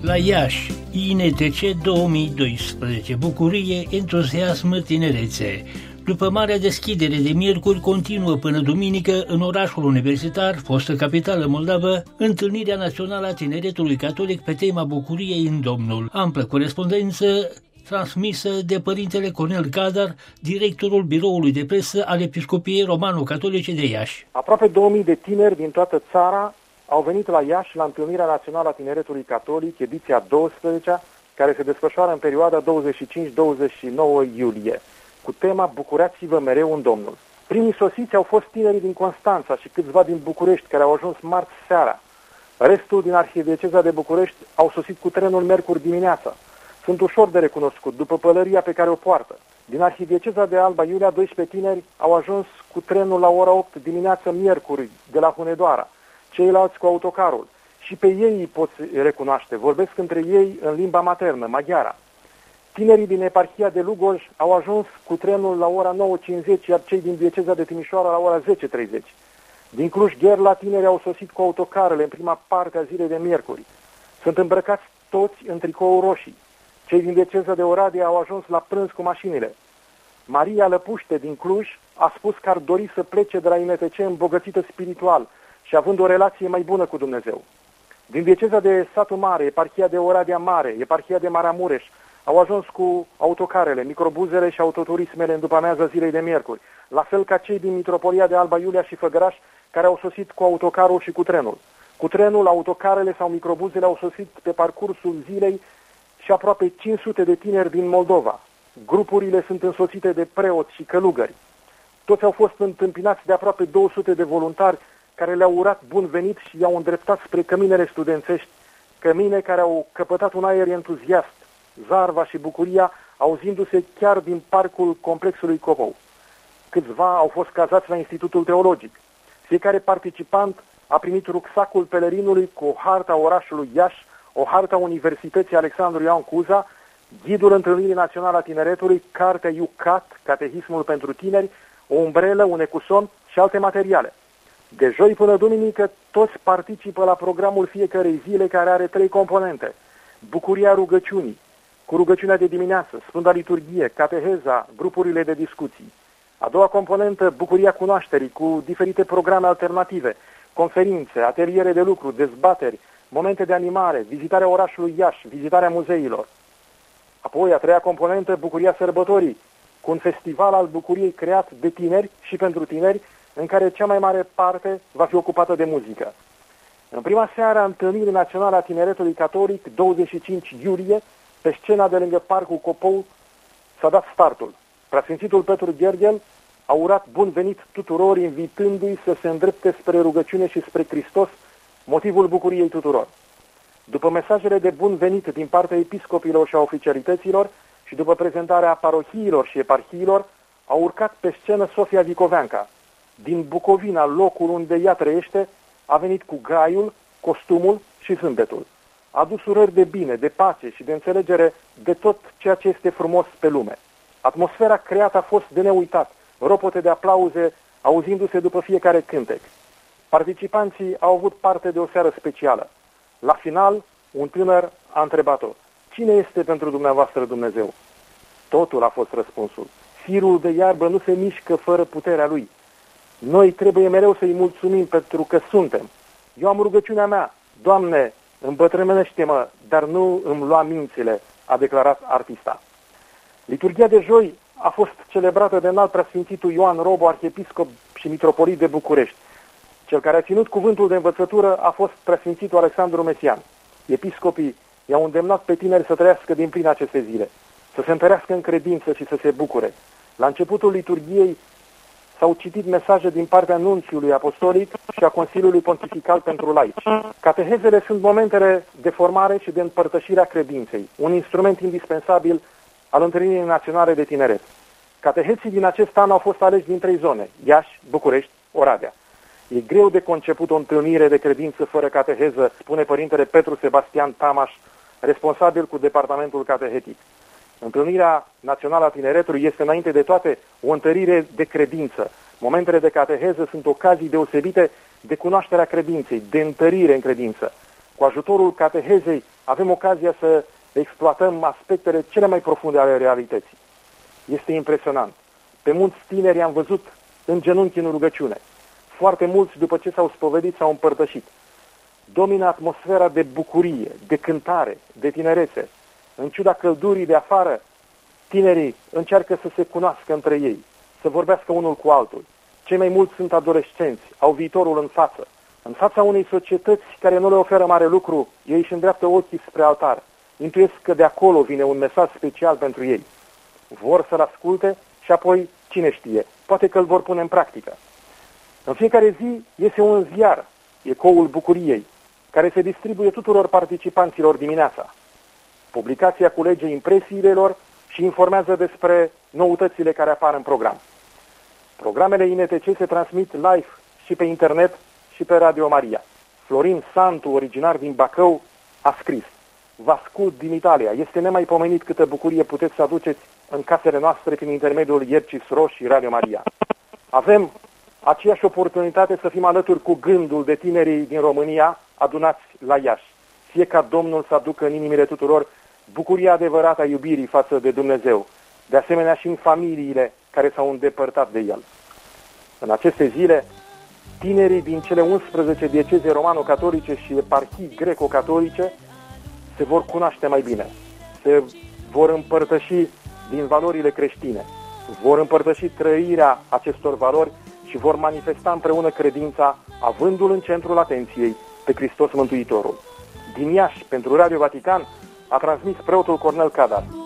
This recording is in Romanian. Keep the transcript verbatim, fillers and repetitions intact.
La Iași, I N T C două mii doisprezece, bucurie, entuziasm, tinerețe. După marea deschidere de miercuri, continuă până duminică în orașul universitar, fostă capitală moldavă, întâlnirea națională a tineretului catolic pe tema bucuriei în Domnul. Amplă corespondență transmisă de părintele Cornel Cadar, directorul biroului de presă al Episcopiei Romano-Catolice de Iași. Aproape două mii de tineri din toată țara au venit la Iași la întâlnirea națională a tineretului catolic, ediția douăsprezecea, care se desfășoară în perioada douăzeci și cinci douăzeci și nouă iulie, cu tema Bucurați-vă mereu în Domnul. Primii sosiți au fost tinerii din Constanța și câțiva din București, care au ajuns marți seara. Restul din Arhidieceza de București au sosit cu trenul miercuri dimineața. Sunt ușor de recunoscut, după pălăria pe care o poartă. Din Arhidieceza de Alba Iulia, doisprezece tineri au ajuns cu trenul la ora opt dimineața miercuri de la Hunedoara, ceilalți cu autocarul. Și pe ei îi poți recunoaște, vorbesc între ei în limba maternă, maghiara. Tinerii din eparhia de Lugoj au ajuns cu trenul la ora nouă cincizeci, iar cei din dieceza de Timișoara la ora zece treizeci. Din Cluj-Gherla, tinerii au sosit cu autocarele în prima parte a zilei de miercuri. Sunt îmbrăcați toți în tricou roșii. Cei din dieceza de Oradea au ajuns la prânz cu mașinile. Maria Lăpuște din Cluj a spus că ar dori să plece de la I N T C îmbogățită spiritual și având o relație mai bună cu Dumnezeu. Din dieceza de Satu Mare, eparhia de Oradea Mare, eparhia de Maramureș, au ajuns cu autocarele, microbuzele și autoturismele în după-amiaza zilei de miercuri, la fel ca cei din Mitropolia de Alba Iulia și Făgăraș, care au sosit cu autocarul și cu trenul. Cu trenul, autocarele sau microbuzele au sosit pe parcursul zilei și aproape cinci sute de tineri din Moldova. Grupurile sunt însoțite de preoți și călugări. Toți au fost întâmpinați de aproape două sute de voluntari care le-au urat bun venit și i-au îndreptat spre căminele studențești, cămine care au căpătat un aer entuziast, zarva și bucuria, auzindu-se chiar din parcul complexului Copou. Câțiva au fost cazați la Institutul Teologic. Fiecare participant a primit rucsacul pelerinului cu o harta orașului Iași, o harta Universității Alexandru Ioan Cuza, ghidul Întâlnirii Naționale a Tineretului, cartea Iucat, Catehismul pentru tineri, o umbrelă, un ecuson și alte materiale. De joi până duminică, toți participă la programul fiecărei zile, care are trei componente. Bucuria rugăciunii, cu rugăciunea de dimineață, Sfânta Liturghie, cateheza, grupurile de discuții. A doua componentă, bucuria cunoașterii, cu diferite programe alternative, conferințe, ateliere de lucru, dezbateri, momente de animare, vizitarea orașului Iași, vizitarea muzeilor. Apoi, a treia componentă, bucuria sărbătorii, cu un festival al bucuriei creat de tineri și pentru tineri, în care cea mai mare parte va fi ocupată de muzică. În prima seară a Întâlnirii Naționale a Tineretului Catolic, douăzeci și cinci iulie, pe scena de lângă Parcul Copou, s-a dat startul. Preasfințitul Petru Gherghel a urat bun venit tuturor, invitându-i să se îndrepte spre rugăciune și spre Hristos, motivul bucuriei tuturor. După mesajele de bun venit din partea episcopilor și a oficialităților și după prezentarea parohiilor și eparhiilor, a urcat pe scenă Sofia Vicoveanca. Din Bucovina, locul unde ea trăiește, a venit cu graiul, costumul și zâmbetul. A adus urări de bine, de pace și de înțelegere de tot ceea ce este frumos pe lume. Atmosfera creată a fost de neuitat, ropote de aplauze auzindu-se după fiecare cântec. Participanții au avut parte de o seară specială. La final, un tânăr a întrebat-o: cine este pentru dumneavoastră Dumnezeu? Totul a fost răspunsul. Firul de iarbă nu se mișcă fără puterea lui. Noi trebuie mereu să-i mulțumim pentru că suntem. Eu am rugăciunea mea: Doamne, îmbătrânește-mă, dar nu îmi lua mințile, a declarat artista. Liturghia de joi a fost celebrată de înalt preasfințitul Ioan Robo, arhiepiscop și mitropolit de București. Cel care a ținut cuvântul de învățătură a fost preasfințitul Alexandru Mesian. Episcopii i-au îndemnat pe tineri să trăiască din plin aceste zile, să se întărească în credință și să se bucure. La începutul liturghiei s-au citit mesaje din partea nunțiului apostolic și a Consiliului Pontifical pentru Laici. Catehezele sunt momentele de formare și de împărtășire a credinței, un instrument indispensabil al Întâlnirii Naționale de Tineret. Cateheții din acest an au fost aleși din trei zone: Iași, București, Oradea. E greu de conceput o întâlnire de credință fără cateheză, spune părintele Petru Sebastian Tamaș, responsabil cu departamentul catehetic. Întâlnirea Națională a Tineretului este înainte de toate o întărire de credință. Momentele de cateheză sunt ocazii deosebite de cunoașterea credinței, de întărire în credință. Cu ajutorul catehezei avem ocazia să exploatăm aspectele cele mai profunde ale realității. Este impresionant. Pe mulți tineri am văzut în genunchi în rugăciune. Foarte mulți, după ce s-au spovedit, s-au împărtășit. Domină atmosfera de bucurie, de cântare, de tinerețe. În ciuda căldurii de afară, tinerii încearcă să se cunoască între ei, să vorbească unul cu altul. Cei mai mulți sunt adolescenți, au viitorul în față. În fața unei societăți care nu le oferă mare lucru, ei își îndreaptă ochii spre altar. Intuiesc că de acolo vine un mesaj special pentru ei. Vor să-l asculte și apoi, cine știe, poate că îl vor pune în practică. În fiecare zi iese un ziar, Ecoul Bucuriei, care se distribuie tuturor participanților dimineața. Publicația culege impresiile lor și informează despre noutățile care apar în program. Programele I N T C se transmit live și pe internet și pe Radio Maria. Florin Santu, originar din Bacău, a scris: vă ascult din Italia. Este nemaipomenit câtă bucurie puteți să aduceți în casele noastre prin intermediul Iercis Roșii Radio Maria. Avem aceeași oportunitate să fim alături cu gândul de tinerii din România adunați la Iași. Fie ca Domnul să aducă în inimile tuturor bucuria adevărată a iubirii față de Dumnezeu, de asemenea și în familiile care s-au îndepărtat de El. În aceste zile, tinerii din cele unsprezece dieceze romano-catolice și eparhii greco-catolice se vor cunoaște mai bine, se vor împărtăși din valorile creștine, vor împărtăși trăirea acestor valori și vor manifesta împreună credința, avându-l în centrul atenției pe Hristos Mântuitorul. Din Iași, pentru Radio Vatican, a transmis preotul Cornel Cadar.